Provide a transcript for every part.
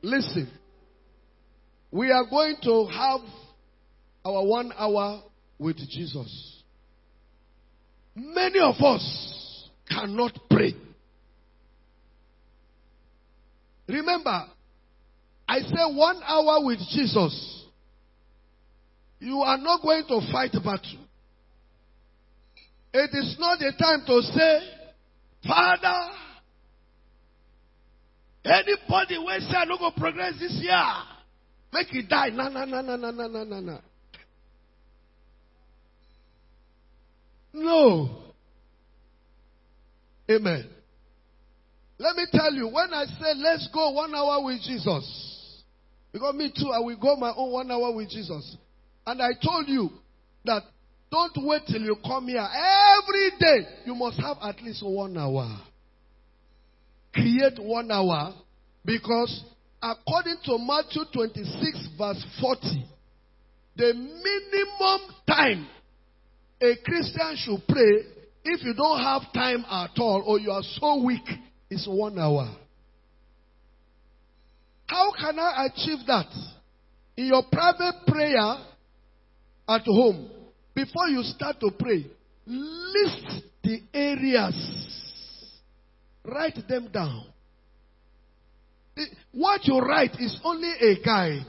Listen. We are going to have our 1 hour with Jesus. Many of us cannot pray. Remember, I say 1 hour with Jesus. You are not going to fight battle. It is not the time to say, Father, anybody will say I don't go progress this year, make it die. No. No. Amen. Let me tell you, when I say let's go 1 hour with Jesus, because me too, I will go my own 1 hour with Jesus. And I told you that don't wait till you come here. Every day you must have at least 1 hour. Create 1 hour, because according to Matthew 26 verse 40, the minimum time a Christian should pray, if you don't have time at all or you are so weak, is 1 hour. How can I achieve that? In your private prayer at home, before you start to pray, list the areas. Write them down. What you write is only a guide.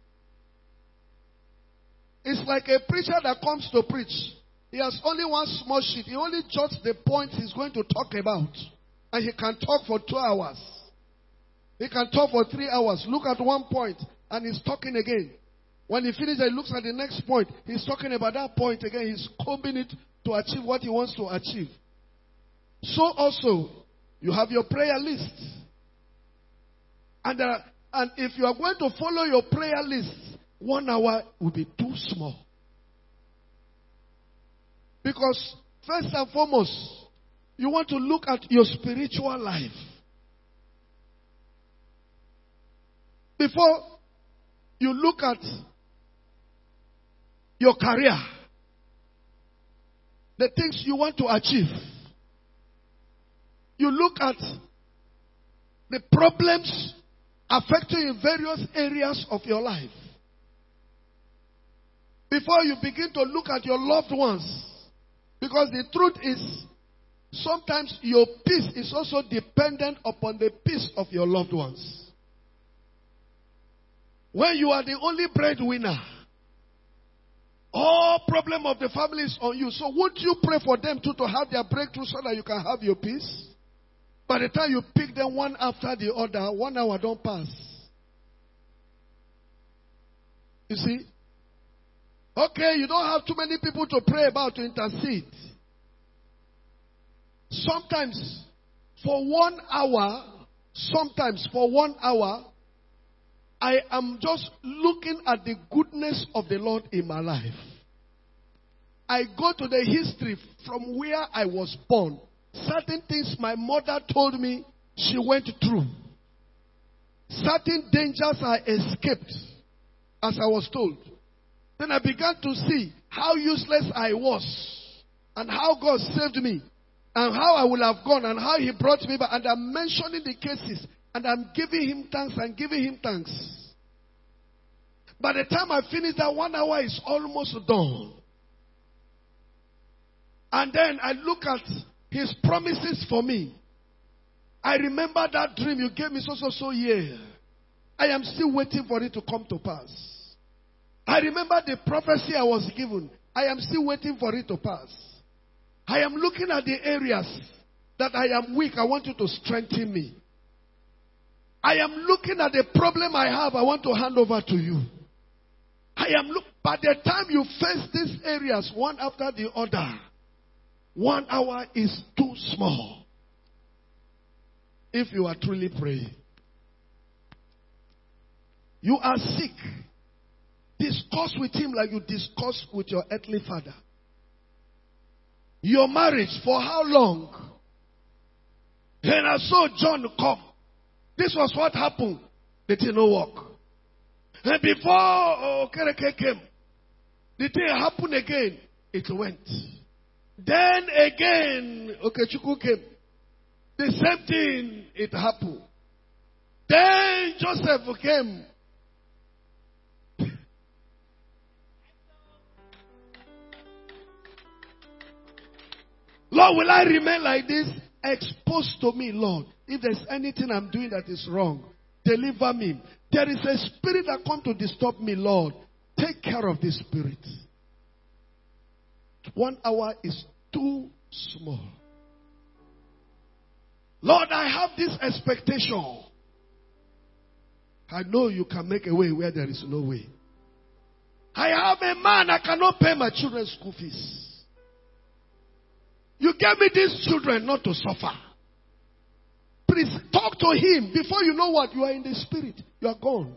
It's like a preacher that comes to preach. He has only one small sheet. He only jots the points he's going to talk about. And he can talk for 2 hours. He can talk for 3 hours. Look at one point and he's talking again. When he finishes, he looks at the next point. He's talking about that point again. He's combing it to achieve what he wants to achieve. So also, you have your prayer list. And if you are going to follow your prayer list, 1 hour will be too small. Because first and foremost, you want to look at your spiritual life. Before you look at your career, the things you want to achieve, you look at the problems affecting you in various areas of your life. Before you begin to look at your loved ones, because the truth is, sometimes your peace is also dependent upon the peace of your loved ones. When you are the only breadwinner, all problem of the family is on you. So won't you pray for them too to have their breakthrough so that you can have your peace? By the time you pick them one after the other, 1 hour don't pass. You see? Okay, you don't have too many people to pray about, to intercede. Sometimes for 1 hour, I am just looking at the goodness of the Lord in my life. I go to the history from where I was born. Certain things my mother told me she went through. Certain dangers I escaped, as I was told. Then I began to see how useless I was and how God saved me and how I would have gone and how He brought me back. And I'm mentioning the cases and I'm giving Him thanks and giving Him thanks. By the time I finish that 1 hour is almost done. And then I look at His promises for me. I remember that dream you gave me so year. I am still waiting for it to come to pass. I remember the prophecy I was given. I am still waiting for it to pass. I am looking at the areas that I am weak. I want you to strengthen me. I am looking at the problem I have. I want to hand over to you. By the time you face these areas one after the other, 1 hour is too small. If you are truly praying. You are sick. Discuss with Him like you discuss with your earthly father. Your marriage, for how long? And I saw John come. This was what happened. It did not work. And before Kereke came, the thing happened again. It went. Then again, Okechukwu came. The same thing, it happened. Then Joseph came. Lord, will I remain like this? Expose to me, Lord. If there's anything I'm doing that is wrong, deliver me. There is a spirit that comes to disturb me, Lord. Take care of this spirit. 1 hour is too small. Lord, I have this expectation. I know you can make a way where there is no way. I have a man, I cannot pay my children's school fees. You gave me these children not to suffer. Please talk to him. Before you know what, you are in the spirit. You are gone.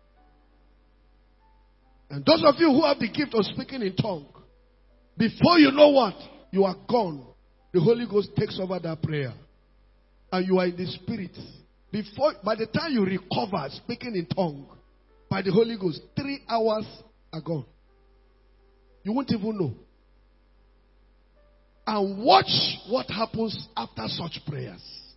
And those of you who have the gift of speaking in tongue, before you know what, you are gone. The Holy Ghost takes over that prayer. And you are in the spirit. By the time you recover speaking in tongue, by the Holy Ghost, 3 hours are gone. You won't even know. And watch what happens after such prayers.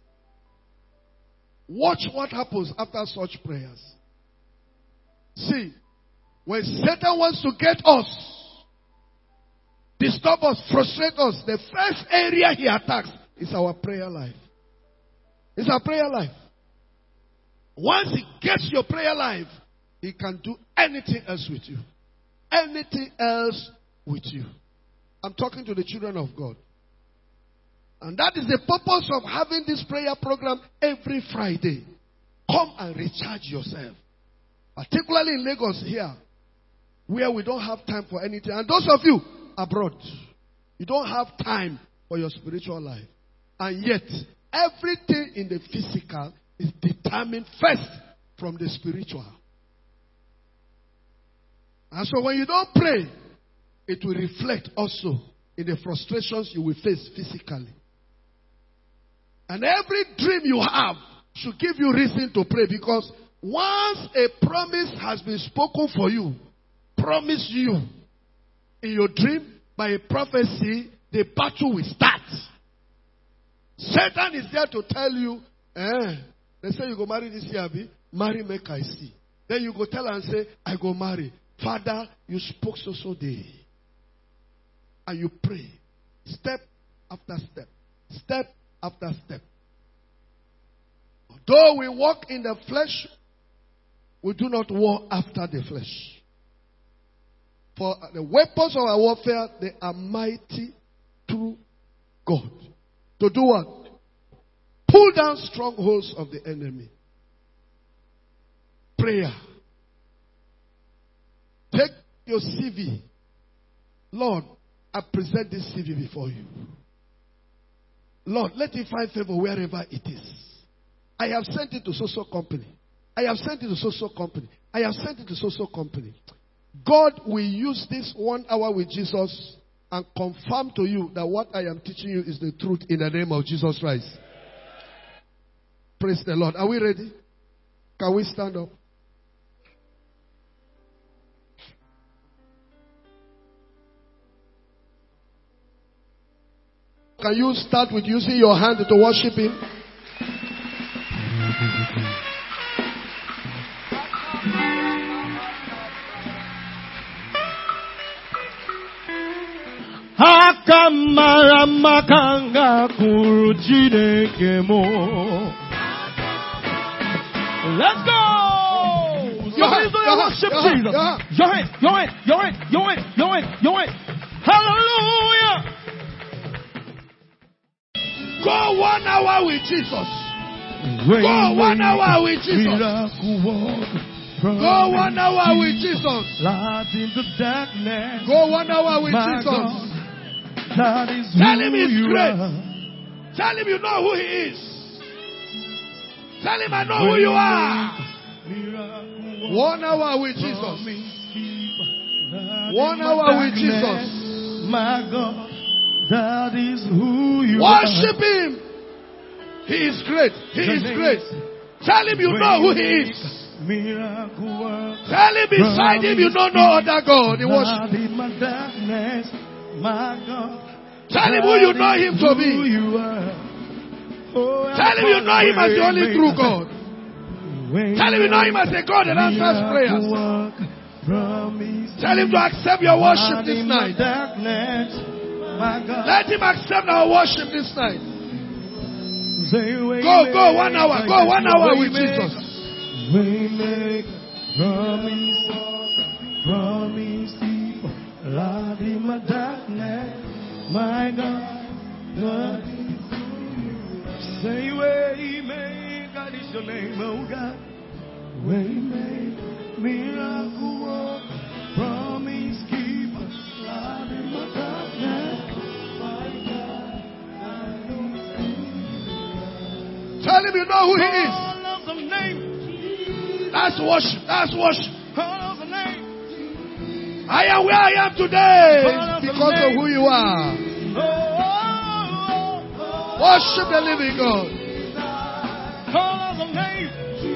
Watch what happens after such prayers. See, when Satan wants to get us, disturb us, frustrate us, the first area he attacks is our prayer life. It's our prayer life. Once he gets your prayer life, he can do anything else with you. Anything else with you. I'm talking to the children of God. And that is the purpose of having this prayer program every Friday. Come and recharge yourself. Particularly in Lagos here, where we don't have time for anything. And those of you abroad, you don't have time for your spiritual life. And yet, everything in the physical is determined first from the spiritual. And so when you don't pray, it will reflect also in the frustrations you will face physically. And every dream you have should give you reason to pray, because once a promise has been spoken for you, promise you in your dream by a prophecy, the battle will start. Satan is there to tell you, they say you go marry this year, marry make I see. Then you go tell her and say, I go marry. Father, you spoke so day. And you pray. Step after step. Step after step. Though we walk in the flesh, we do not war after the flesh. For the weapons of our warfare, they are mighty through God. To do what? Pull down strongholds of the enemy. Prayer. Take your CV. Lord, I present this CV before you. Lord, let it find favor wherever it is. I have sent it to so-so company. I have sent it to so-so company. I have sent it to so-so company. God will use this 1 hour with Jesus and confirm to you that what I am teaching you is the truth in the name of Jesus Christ. Praise the Lord. Are we ready? Can we stand up? Can you start with using your hand to worship Him? Akamara makanga kurujineke mo. Let's go! Your hands on your worship Jesus. Your hands. Hallelujah! Go 1 hour with Jesus. Go 1 hour with Jesus. Go 1 hour with Jesus. Light in the darkness. Go 1 hour with Jesus. That is Tell Him He's great. are. Tell Him you know who He is. Tell Him I know who you are. 1 hour with Jesus. 1 hour with Jesus. My God, that is who you Worship Him. He is great. He is great. Tell Him you know who He is. Tell Him beside Him you know no other God. In worship. Tell Him who you know Him to be. Tell Him you know Him as the only true God. Tell him you know him as a God that answers prayers. Tell him to accept your worship this night. Let him accept our worship this night. Go 1 hour. Go 1 hour with Jesus. Promise keeper, Lord in my darkness, my God. Say way make, God is your name, oh God. Way make, miracle work, promise keeper, Lord in my darkness, my God. Tell him you know who he is. Call of the name. That's worship. That's worship. Call of the name. I am where I am today because of who you are. Worship the living God. Call of the name.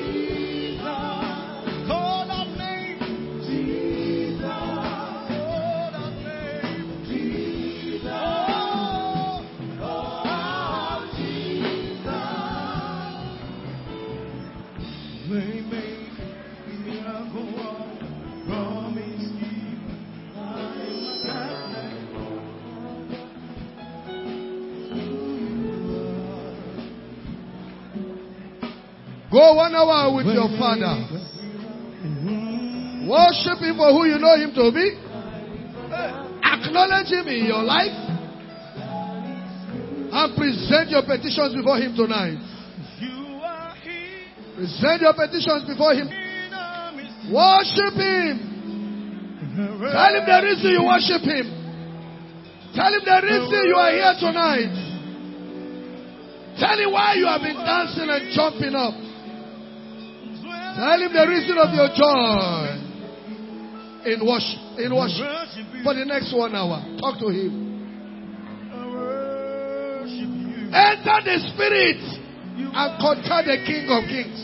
Call of name. Call of name. Go 1 hour with your Father. Worship him for who you know him to be. Acknowledge him in your life. And present your petitions before him tonight. Present your petitions before him. Worship him. Tell him the reason you worship him. Tell him the reason you are here tonight. Tell him why you have been dancing and jumping up. Tell him the reason of your joy in worship. For the next 1 hour. Talk to him. Enter the spirit and conquer the King of Kings.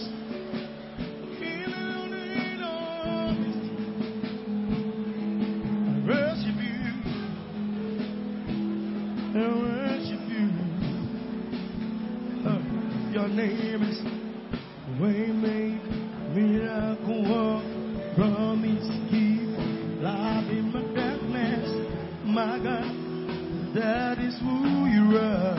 Your name is Waymaker, Miracle Worker, Promise Keeper, Light in my darkness, my God, that is who you are.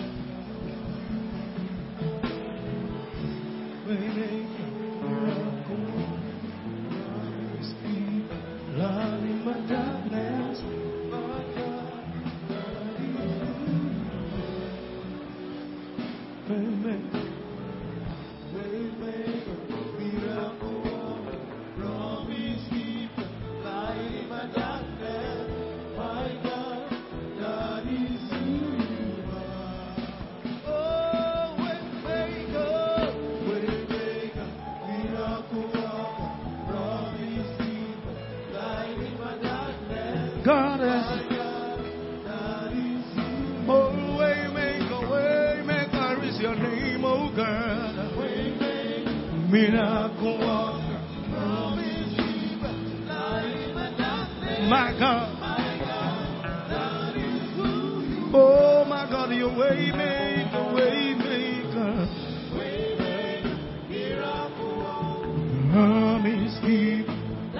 Waymaker, Miracle Worker, Promise Keeper, Light in my darkness, my God, that is who you are. Waymaker. God is Waymaker is your name, oh God. Miracle worker, promise keeper, light in my darkness. My God, oh my God, your Waymaker, miracle worker, promise keeper.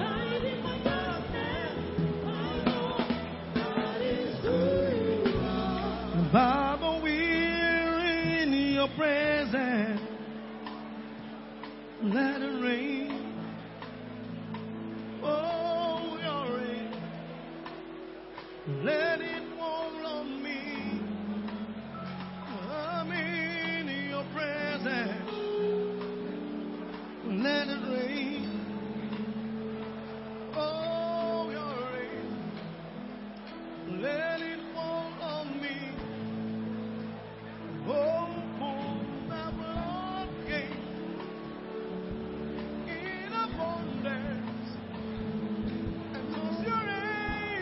Father, we're in your presence. Let it rain. Oh, your rain. Let it fall on me. I'm in your presence. Let it rain. Oh, your rain. Let it fall on me. Open the floodgates in abundance and cause your rain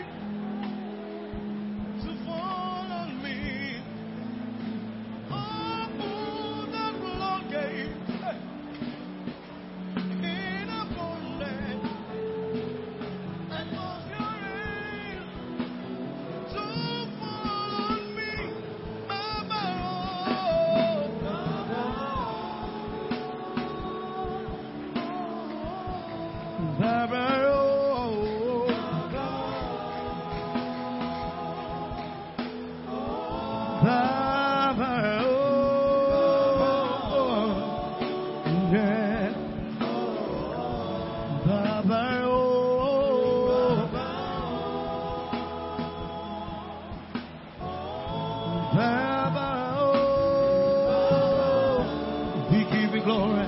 to fall on me. Open the floodgates in abundance. We give you glory.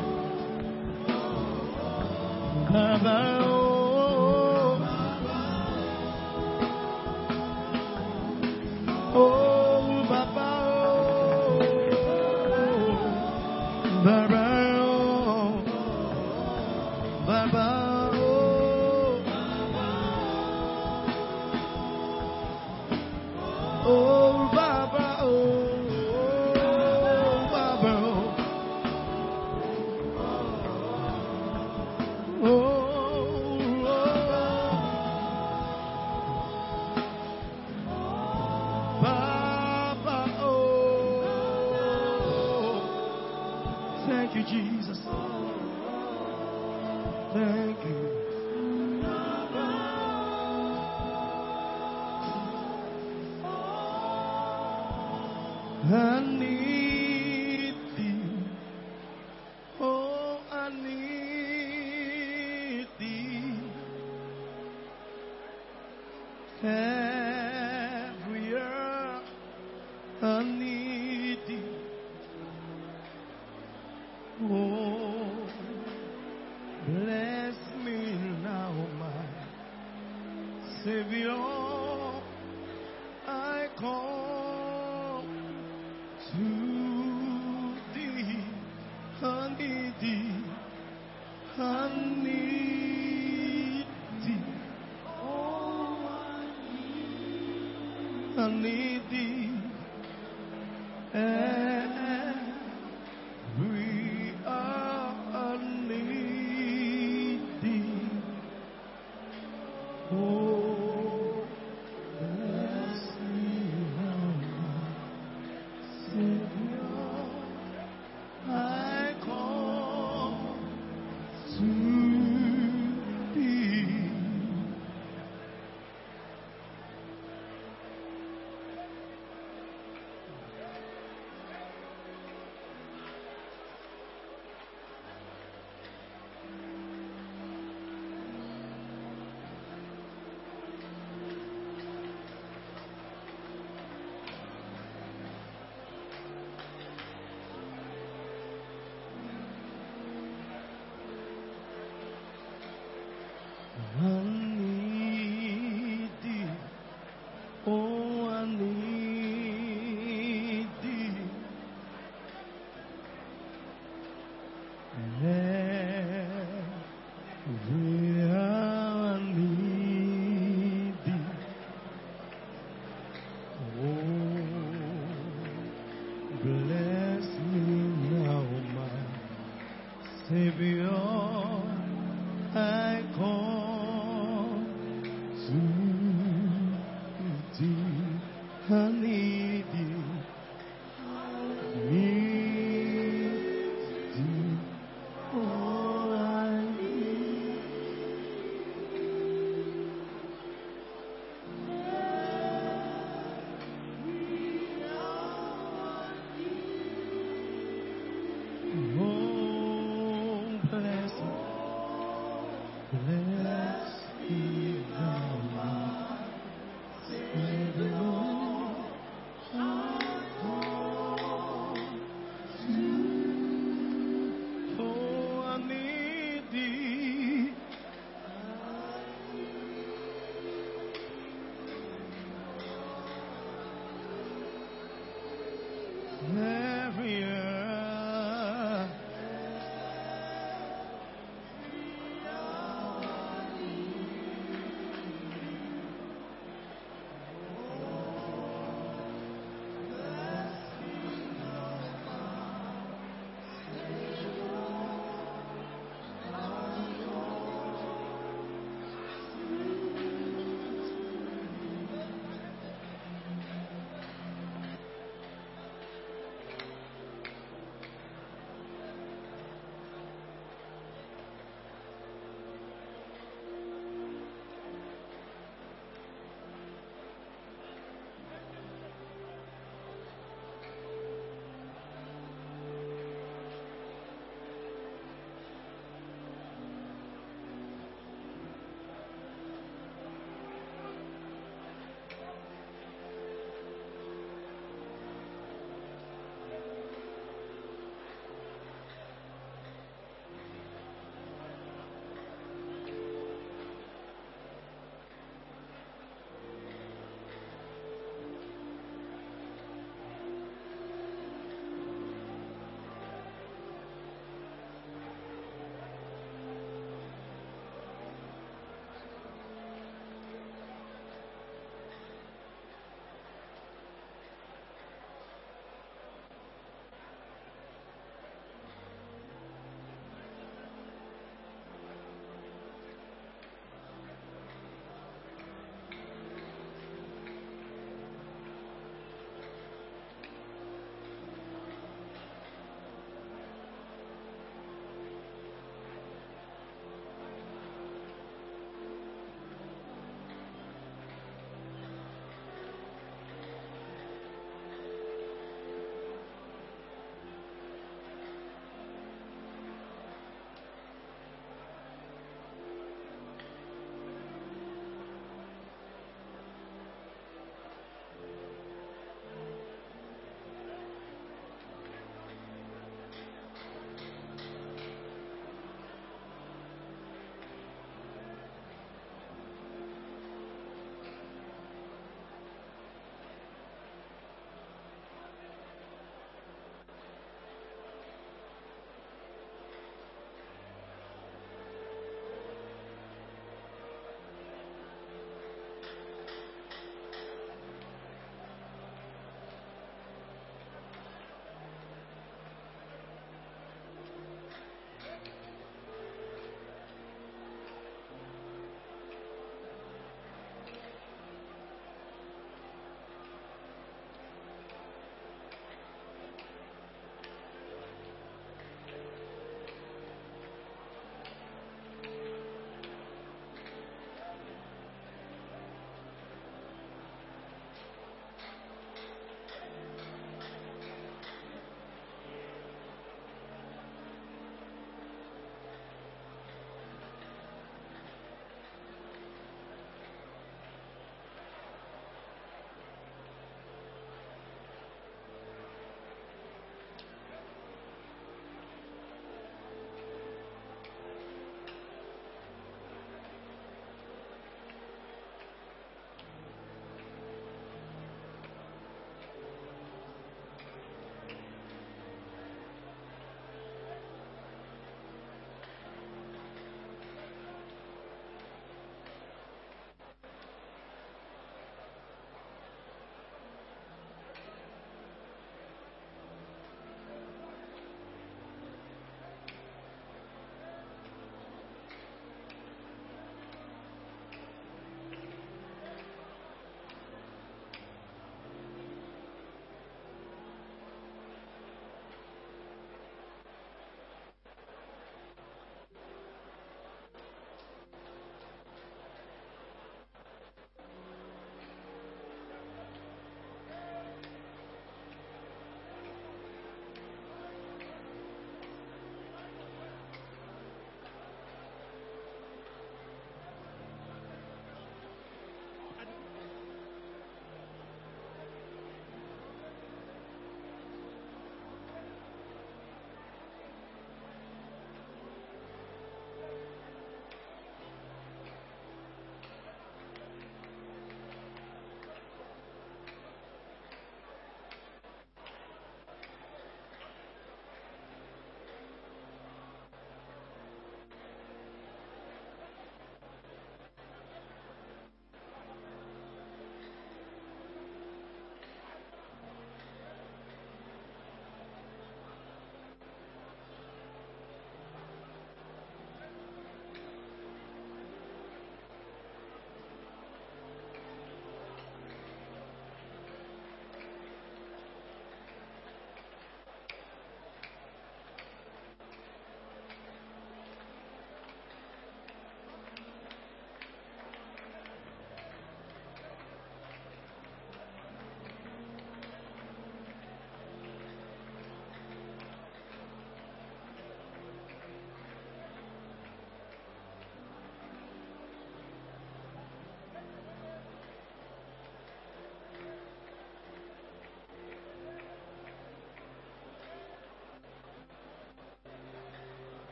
Thank you, Jesus. Thank you. I need thee. Oh, I need thee. Every year I need thee. Oh, bless me now, my Savior. I come to thee. I need thee. I need thee. Oh, I need thee. Every hour I need thee. Oh, bless me now, Savior. I come to thee. I need thee. Oh, I need thee. Every hour I need thee. Oh, bless me now, my Savior. I come to thee. I need thee. Need thee. Oh, I need. Oh, bless me. Bless me now, my Savior. I come to. Oh, I need thee. Every year.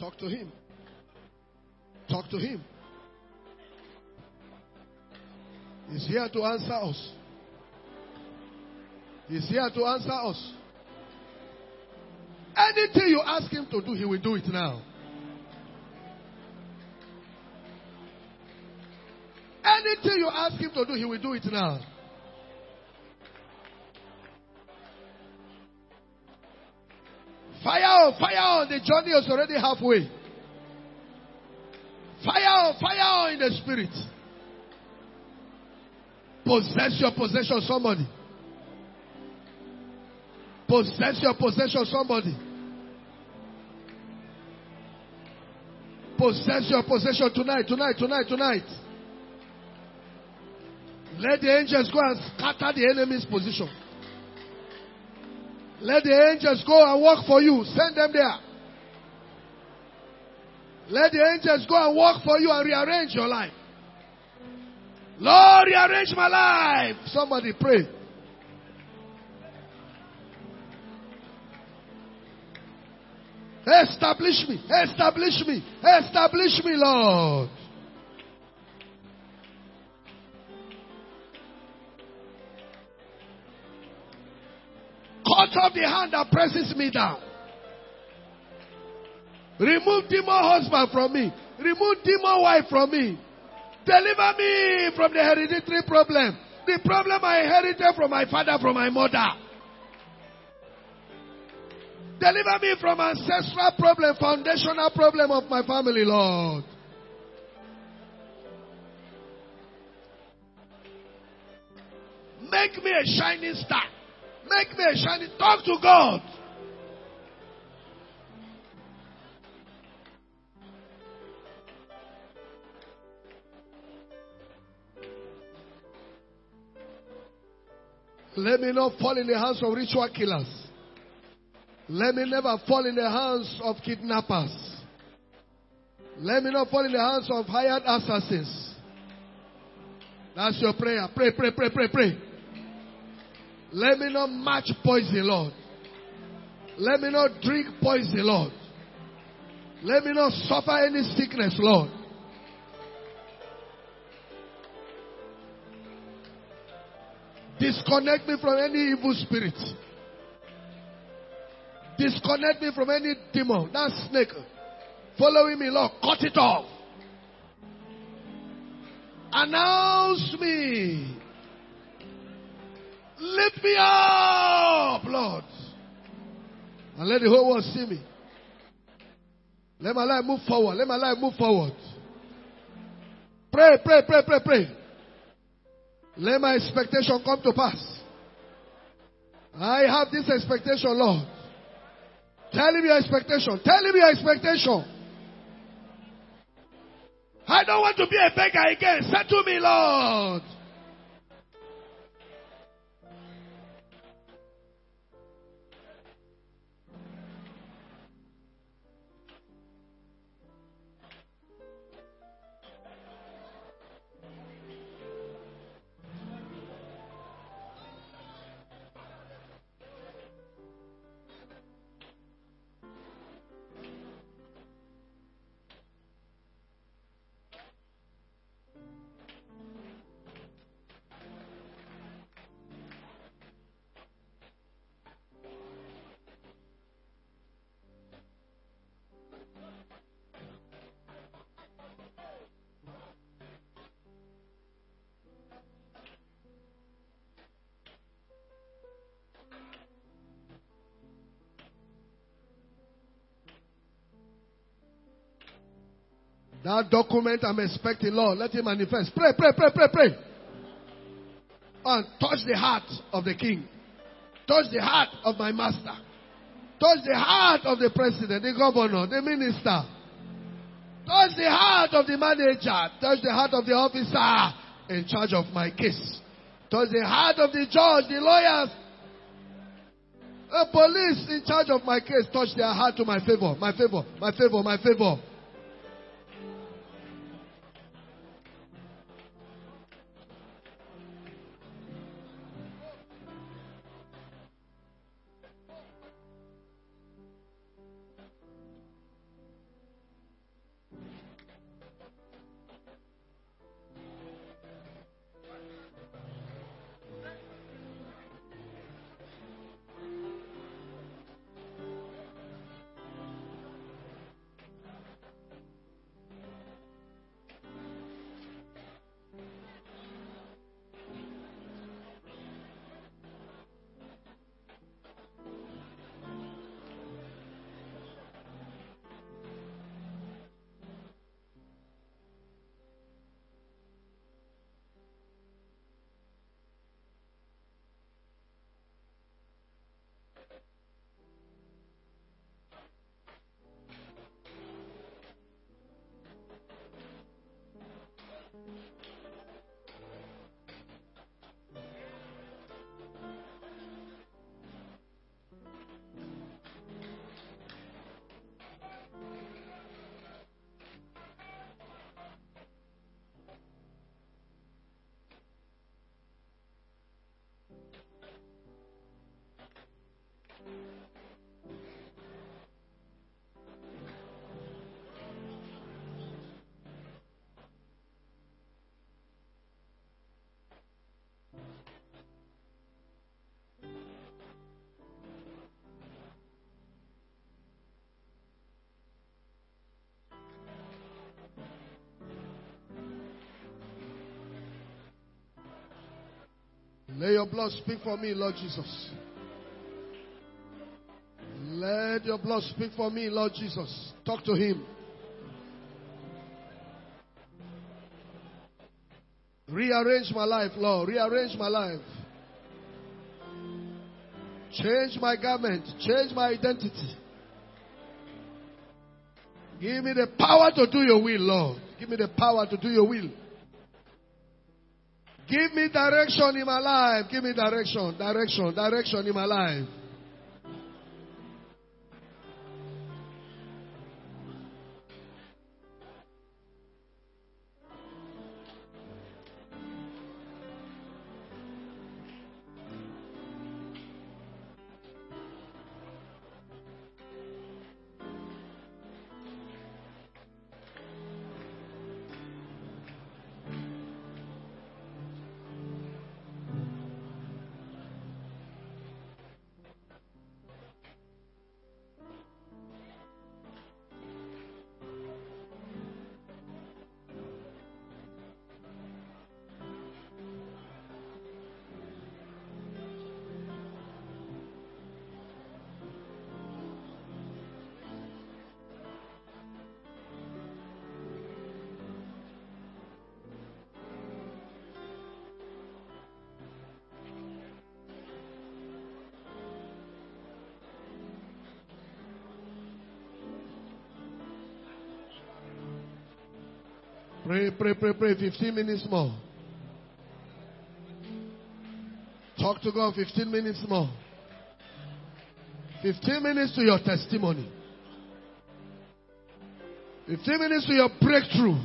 Talk to him. Talk to him. He's here to answer us. He's here to answer us. Anything you ask him to do, he will do it now. Anything you ask him to do, he will do it now. Fire on, fire on. The journey is already halfway. Fire on in the spirit. Possess your possession, somebody. Possess your possession, somebody. Possess your possession tonight. Let the angels go and scatter the enemy's position. Let the angels go and work for you. Send them there. Let the angels go and work for you and rearrange your life. Lord, rearrange my life. Somebody pray. Establish me, Lord. Cut off the hand that presses me down. Remove demon husband from me. Remove demon wife from me. Deliver me from the hereditary problem. The problem I inherited from my father, from my mother. Deliver me from ancestral problem, foundational problem of my family, Lord. Make me a shining star. Make me a shining. Talk to God. Let me not fall in the hands of ritual killers. Let me never fall in the hands of kidnappers. Let me not fall in the hands of hired assassins. That's your prayer. Pray. Let me not match poison, Lord. Let me not drink poison, Lord. Let me not suffer any sickness, Lord. Disconnect me from any evil spirit. Disconnect me from any demon. That snake following me, Lord. Cut it off. Announce me. Lift me up, Lord. And let the whole world see me. Let my life move forward. Pray. Let my expectation come to pass. I have this expectation, Lord. Tell him your expectation. I don't want to be a beggar again. Settle me, Lord. That document I'm expecting, Lord, let it manifest. Pray. And touch the heart of the king. Touch the heart of my master. Touch the heart of the president, the governor, the minister. Touch the heart of the manager. Touch the heart of the officer in charge of my case. Touch the heart of the judge, the lawyers, the police in charge of my case. Touch their heart to my favor. Let your blood speak for me, Lord Jesus. Let your blood speak for me, Lord Jesus. Talk to him. Rearrange my life, Lord. Rearrange my life. Change my garment. Change my identity. Give me the power to do your will, Lord. Give me the power to do your will. Give me direction in my life. Give me direction in my life. Pray. 15 minutes more. Talk to God 15 minutes more. 15 minutes to your testimony. 15 minutes to your breakthrough.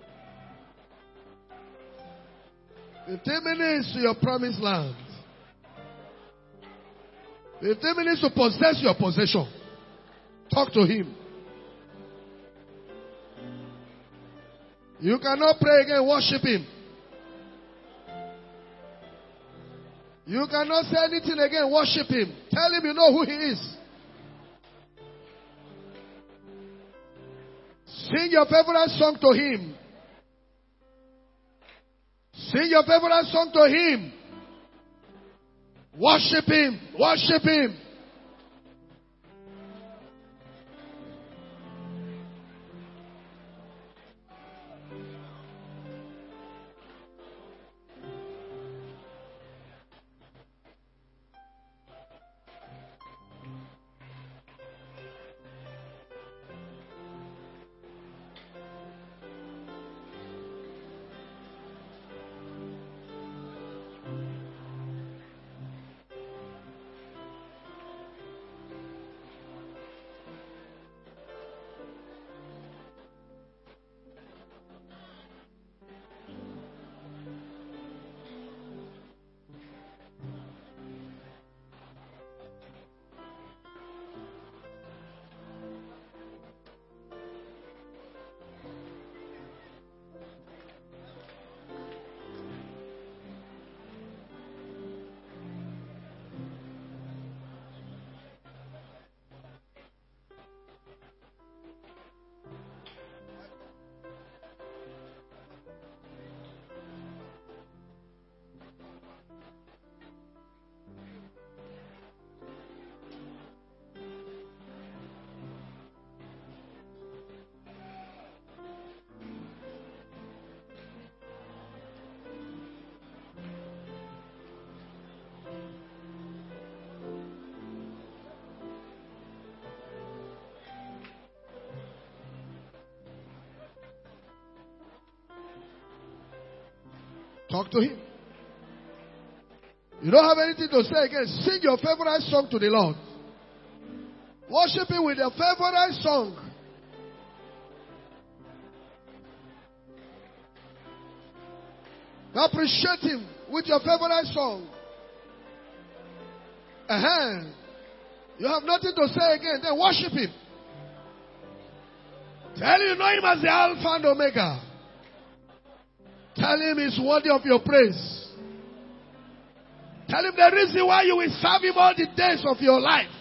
15 minutes to your promised land. 15 minutes to possess your possession. Talk to him. You cannot pray again, worship him. You cannot say anything again, worship him. Tell him you know who he is. Sing your favorite song to him. Sing your favorite song to him. Worship him. Worship him. Talk to him. You don't have anything to say again. Sing your favorite song to the Lord. Worship him with your favorite song. Appreciate him with your favorite song. You have nothing to say again. Then worship him. Tell him you know him as the Alpha and Omega. Tell him he's worthy of your praise. Tell him the reason why you will serve him all the days of your life.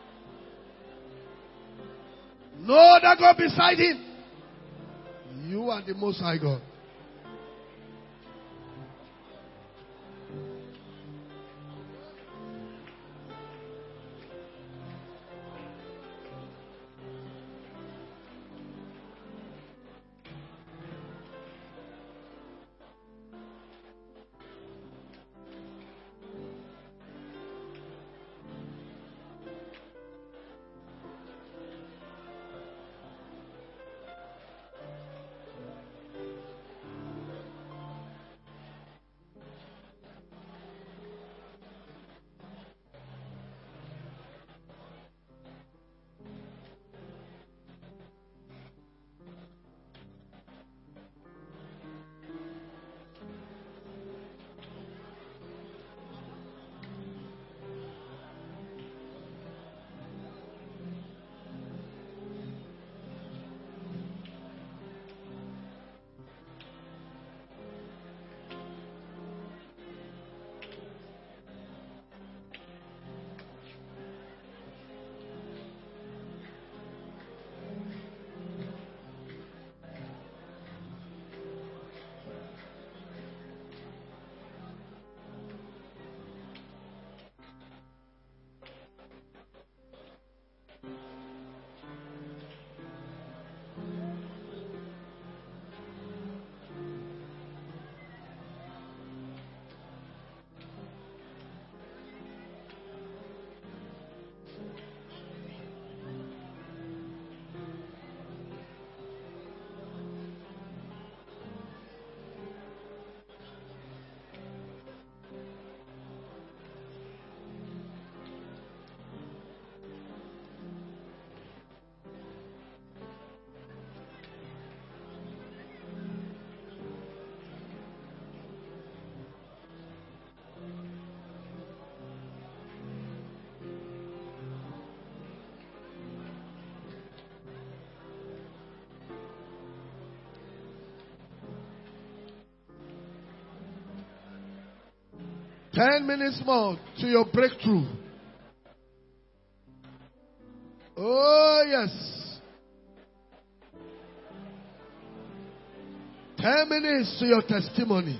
No other God beside him. You are the Most High God. Ten minutes more to your breakthrough. Oh, yes. 10 minutes to your testimony.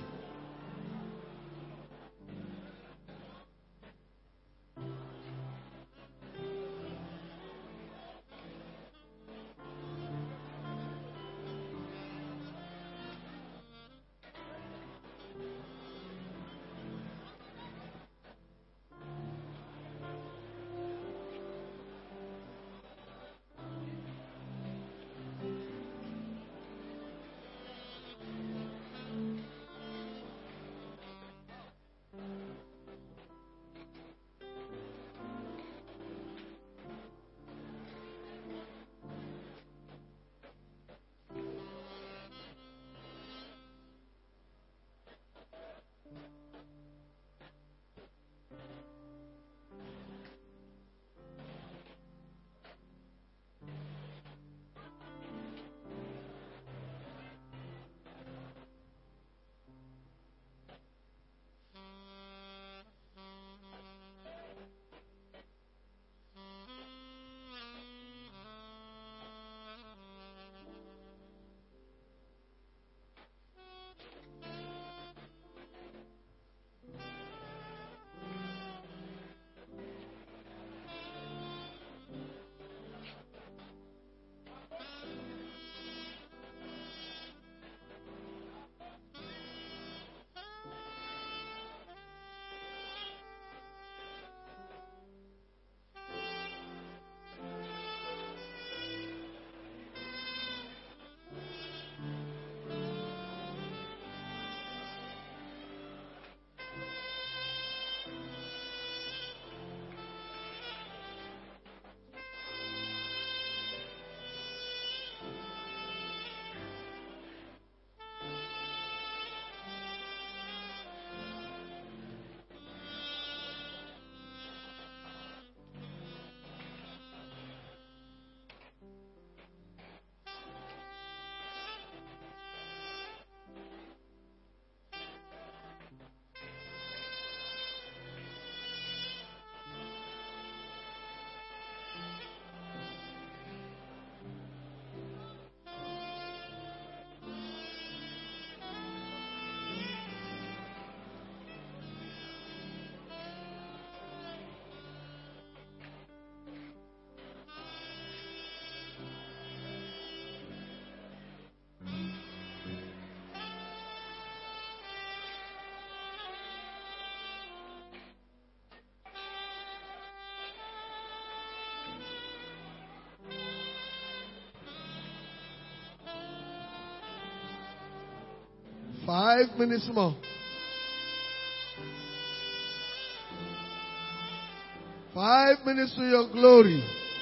5 minutes more. 5 minutes to your glory.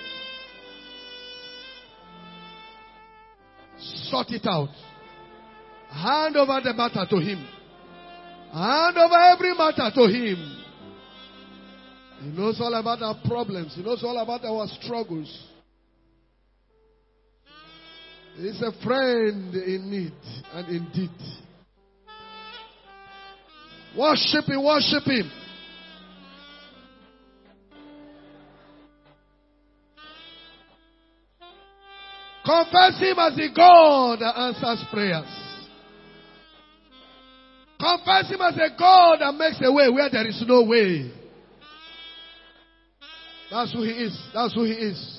Sort it out. Hand over the matter to Him. Hand over every matter to Him. He knows all about our problems. He knows all about our struggles. He's a friend in need and indeed. Worship Him, worship Him. Confess Him as the God that answers prayers. Confess Him as a God that makes a way where there is no way. That's who He is. That's who He is.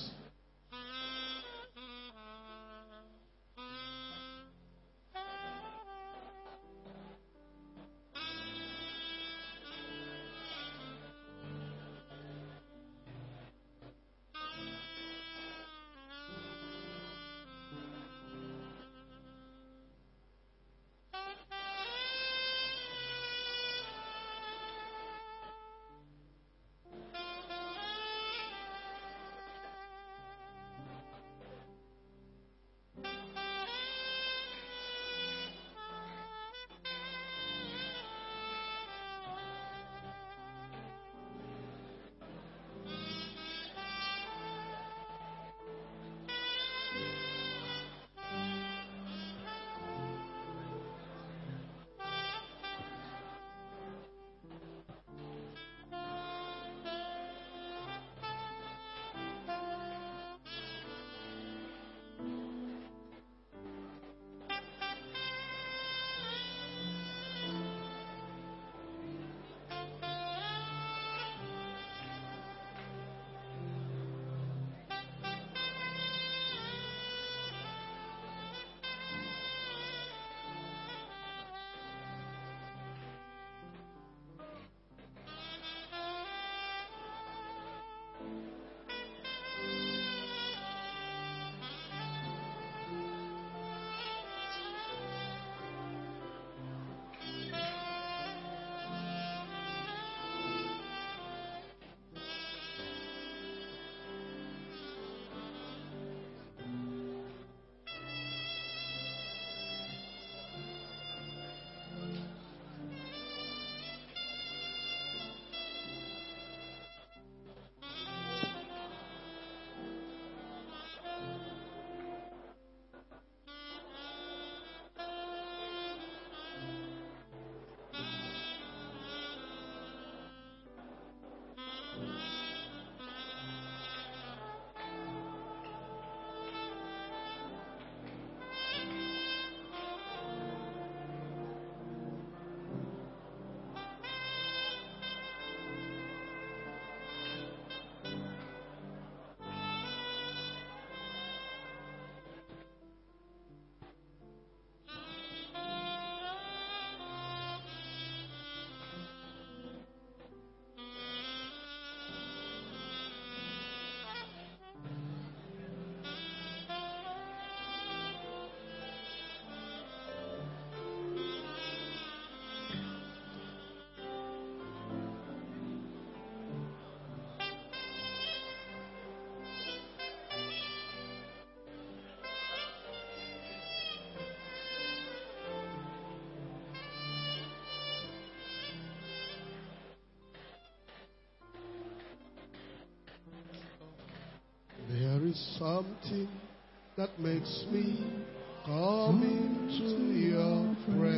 Something that makes me come into your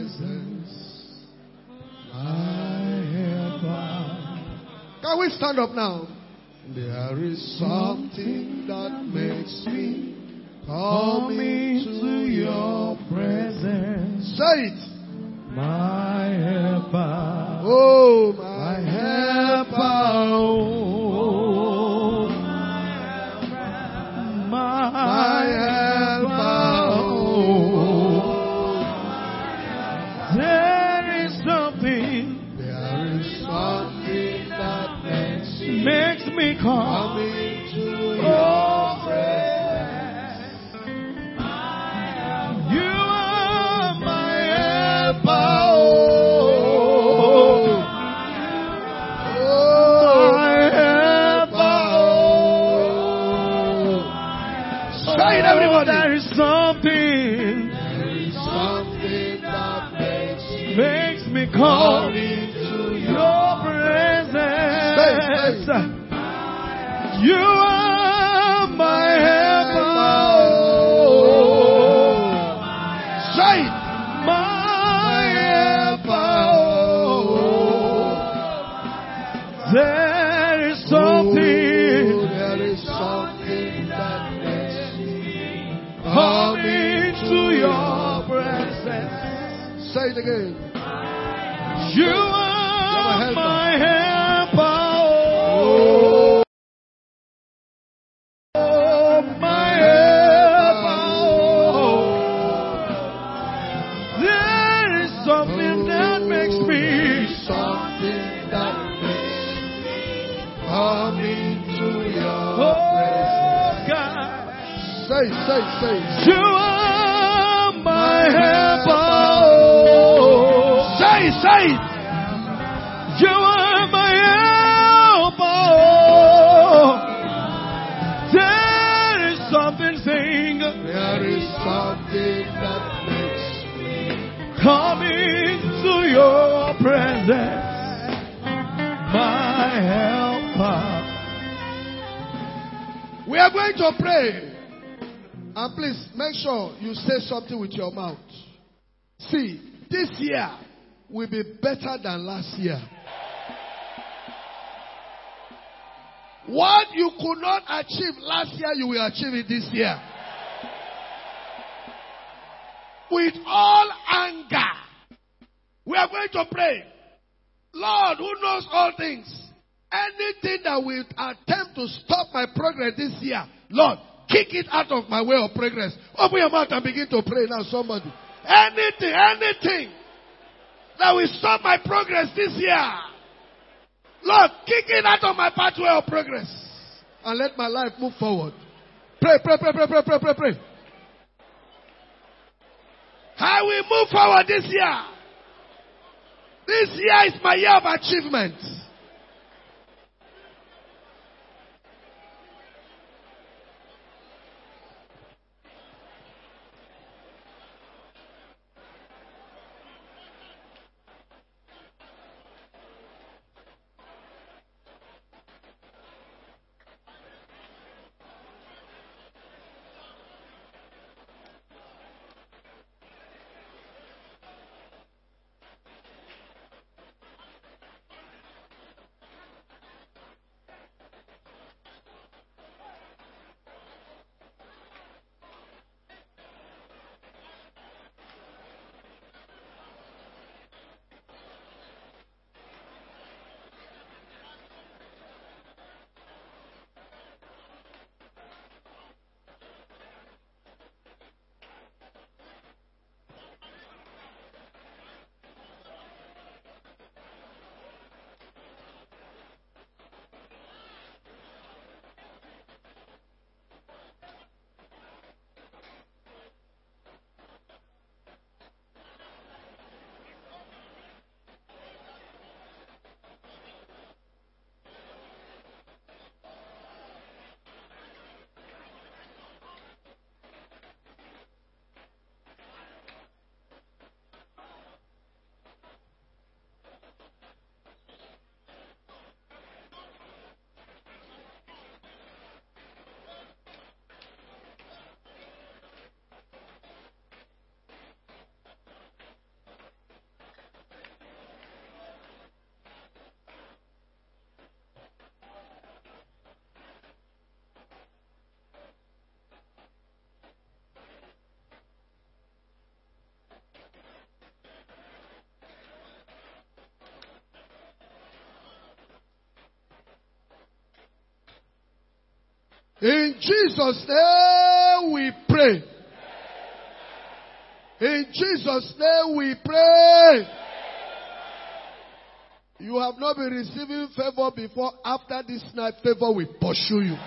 presence. My helper. Can we stand up now? There is something that makes me come into your presence. Say it. My helper. Oh, my helper. My helper, there is something that makes me come into your presence. You are my helper. Say it, everybody. There is something that makes me come into your presence. You are my helper. Say it. My helper. There is something that makes me come into your presence. Say it again. You are my helper. Oh, my helper. There is something that makes me come into your presence. God. Say. You are my helper. Say it. You are my helper. There is something saying. There is something that makes me come into your presence. My helper. We are going to pray. And please make sure you say something with your mouth. See, this year will be better than last year. What you could not achieve last year, you will achieve it this year. With all anger, we are going to pray. Lord, who knows all things, anything that will attempt to stop my progress this year, Lord, kick it out of my way of progress. Open your mouth and begin to pray now, somebody. Anything that will stop my progress this year, Lord, kick it out of my pathway of progress and let my life move forward. Pray. I will move forward this year. This year is my year of achievement. In Jesus' name we pray. In Jesus' name we pray. You have not been receiving favor before. After this night, favor will pursue you.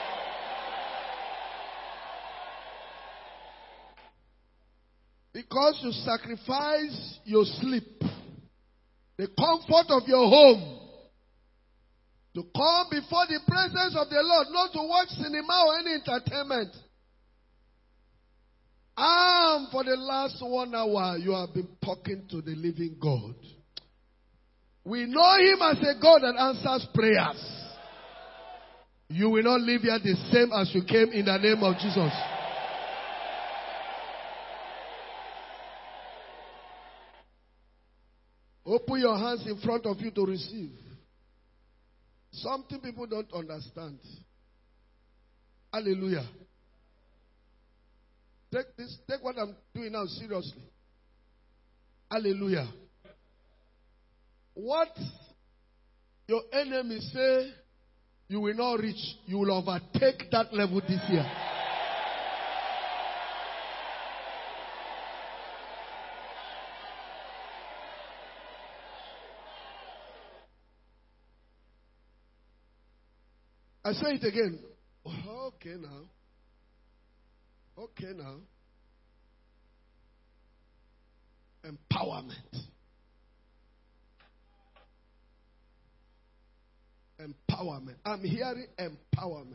Because you sacrifice your sleep, the comfort of your home, to come before the presence of the Lord, not to watch cinema or any entertainment. For the last 1 hour, you have been talking to the living God. We know him as a God that answers prayers. You will not leave here the same as you came in the name of Jesus. Open your hands in front of you to receive. Something people don't understand. Hallelujah. Take what I'm doing now seriously. Hallelujah. What your enemies say you will not reach, you will overtake that level this year. I say it again. Okay now. Okay now. Empowerment. Empowerment. I'm hearing empowerment.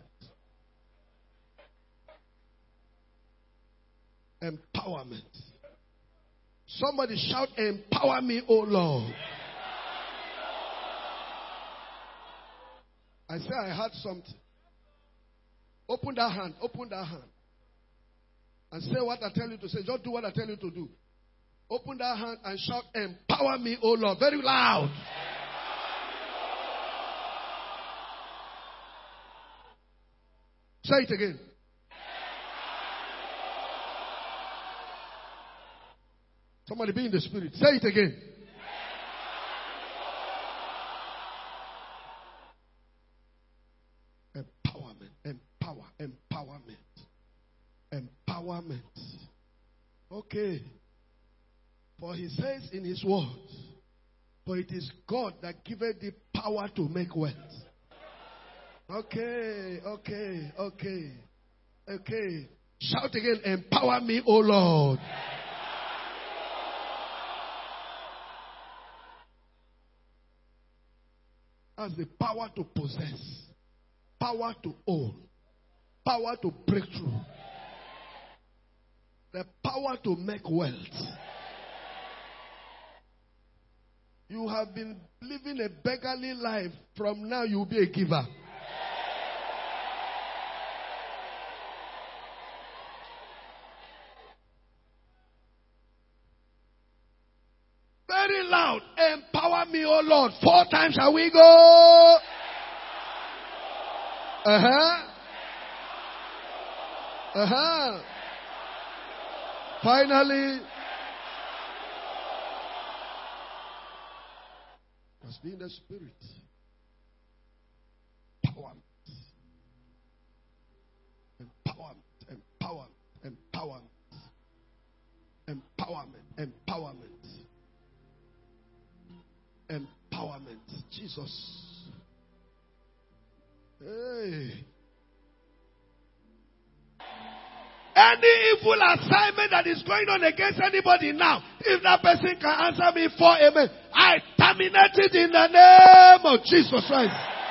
Empowerment. Somebody shout, empower me, oh Lord. I said I heard something. Open that hand. Open that hand. And say what I tell you to say. Just do what I tell you to do. Open that hand and shout, empower me, oh Lord. Very loud. Say it again. Somebody be in the spirit. Say it again. Empowerment. Okay. For he says in his word, for it is God that giveth the power to make wealth. Okay. Shout again, empower me, O Lord. Has the power to possess, power to own, power to break through, the power to make wealth. You have been living a beggarly life. From now, you will be a giver. Very loud. Empower me, O Lord. 4 times shall we go? Finally. Must be in the spirit. Empowerment. Jesus. Hey. Any evil assignment that is going on against anybody now, if that person can answer me for amen, I terminate it in the name of Jesus Christ.